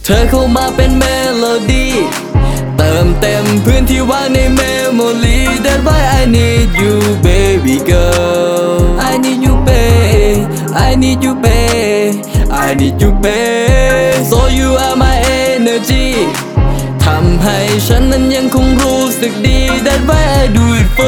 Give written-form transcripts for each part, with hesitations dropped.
เธอเข้ามาเป็นเมโลดี้เติมเต็มพื้นที่ว่างในเมโมรี That's why I need you baby girl I need you babe I need you babe I need you babe So you are my energy ทำให้ฉันนั้นยังคงรู้สึกดี That's why I do it for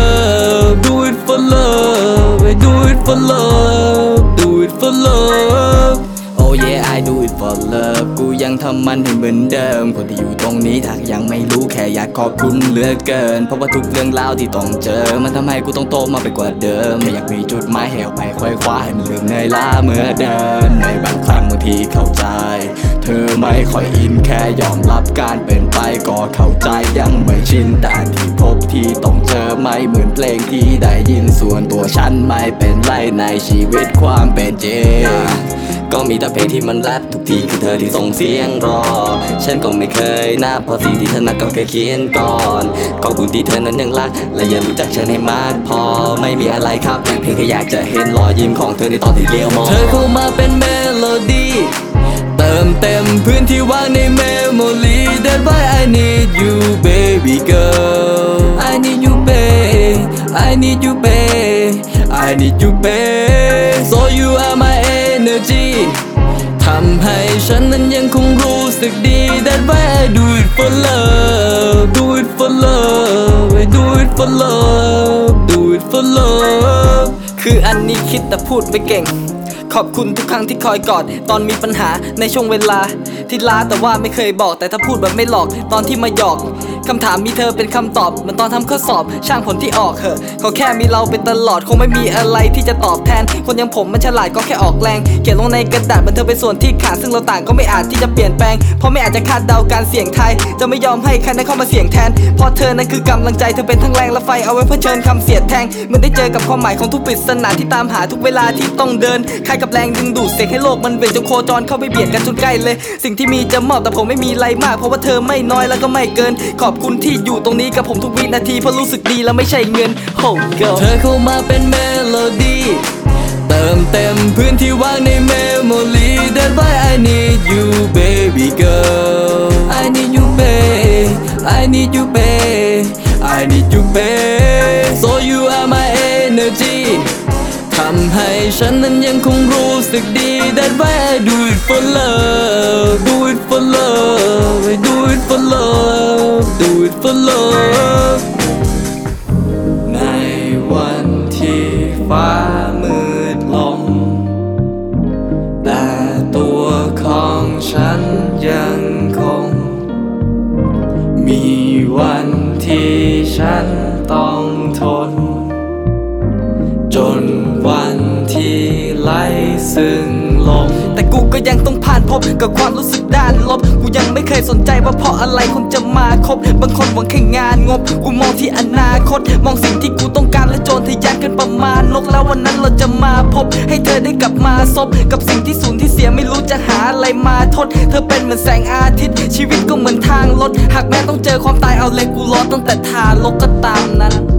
love Do it for love I do it for love Do it for love Oh yeah I do it for love กูยังทำมันให้เหมือนเดิมคนที่อยู่ตรงนี้ถ้ายังไม่รู้แค่อยากขอบคุณเหลือเกินเพราะว่าทุกเรื่องราวที่ต้องเจอมันทำให้กูต้องโตมาไปกว่าเดิมอยากมีจุดหมายให้ออกไปคอยคว้าให้มันลืมเหนื่อยล้าเมื่อเดินในบางครั้งบางทีเข้าใจเธอไม่ค่อยอินแค่ยอมรับการเป็นไปก็เข้าใจยังไม่ชินแต่ที่พบที่ต้องเจอไม่เหมือนเพลงที่ได้ยินส่วนตัวฉันไม่เป็นไรในชีวิตความเป็นจริงก็มีแต่เพลงที่มันแรปทุกทีคือเธอที่ส่งเสียงรอฉันก็ไม่เคยนะเพราะสิ่งที่เธอนั้นก็แค่เขียนก่อนขอบคุณที่เธอนั้นยังรักและยังรู้จักฉันให้มากพอไม่มีอะไรครับเพียงแค่อยากจะเห็นรอยยิ้มของเธอในตอนที่เลี้ยวมองเธอเข้ามาเป็นเมโลดี้เติมเต็มพื้นที่ว่างในเมโมรี That's why I need you baby girl I need you babe I need you babe I need you babe So you are my energy ทำให้ฉันนั้นยังคงรู้สึกดี That's why I do it for love Do it for love I do it for love Do it for love คืออันนี้คิดแต่พูดไม่เก่งขอบคุณทุกครั้งที่คอยกอดตอนมีปัญหาในช่วงเวลาที่ล้าแต่ว่าไม่เคยบอกแต่ถ้าพูดแบบไม่หลอกตอนที่มาหยอกคำถามมีเธอเป็นคำตอบเหมือนตอนทำข้อสอบช่างผลที่ออกเหอะเขาแค่มีเราเป็นตลอดคงไม่มีอะไรที่จะตอบแทนคนอย่างผมมันฉลาดก็แค่ออกแรงเขียนลงในกระดาษมันเธอเป็นส่วนที่ขาดซึ่งเราต่างก็ไม่อาจที่จะเปลี่ยนแปลงเพราะไม่อาจจะคาดเดาการเสี่ยงทายจะไม่ยอมให้ใครนั้นเข้ามาเสี่ยงแทนเพราะเธอนั้นคือกำลังใจเธอเป็นทั้งแรงและไฟเอาไว้เผชิญคำเสียดแทงเหมือนได้เจอกับความหมายของทุกปริศนาที่ตามหาทุกเวลาที่ต้องเดินคล้ายกับแรงดึงดูดเสกให้โลกมันเวียนจนโคจรเข้าไปเบียดกันจนใกล้เลยสิ่งที่มีจะมอบแต่ผมไม่มีอะไรมากเพราะว่าเธอไม่น้อยแล้วก็ไม่เกินขอบคุณที่อยู่ตรงนี้กับผมทุกวินาทีเพราะรู้สึกดีแล้วไม่ใช่เงิน Oh girl เธอเข้ามาเป็นเมโลดี้เติมเต็มพื้นที่ว่างในเมโมรี That's why I need you baby girl I need you babe I need you babe I need you babe So you are my energyทำให้ฉันนั้นยังคงรู้สึกดี That's why I do it for love Do it for love I do it for love Do it for love ในวันที่ฟ้ามืดลงแต่ตัวของฉันยังคงมีวันที่ฉันต้องทนจนวันที่ไล่ซึ่งลมแต่กูก็ยังต้องผ่านพบกับความรู้สึกด้านลบกูยังไม่เคยสนใจว่าเพราะอะไรคนจะมาคบบางคนหวังแค่งานงบกูมองที่อนาคตมองสิ่งที่กูต้องการและโจรทะยานกันประมาณนกแล้ววันนั้นเราจะมาพบให้เธอได้กลับมาซบกับสิ่งที่สูญที่เสียไม่รู้จะหาอะไรมาทดเธอเป็นเหมือนแสงอาทิตย์ชีวิตก็เหมือนทางรถหากแม้ต้องเจอความตายเอาเลยกูรอตั้งแต่ทารกก็ตามนั้น